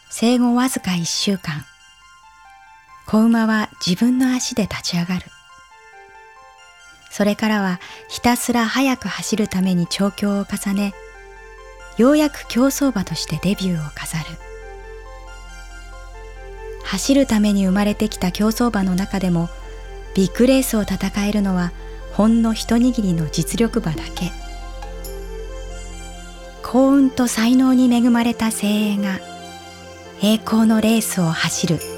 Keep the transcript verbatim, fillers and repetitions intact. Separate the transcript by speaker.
Speaker 1: 生後わずかいっしゅうかん、子馬は自分の足で立ち上がる。それからはひたすら速く走るために調教を重ね、ようやく競走馬としてデビューを飾る。走るために生まれてきた競走馬の中でも、ビッグレースを戦えるのはほんの一握りの実力馬だけ。幸運と才能に恵まれた精鋭が栄光のレースを走る。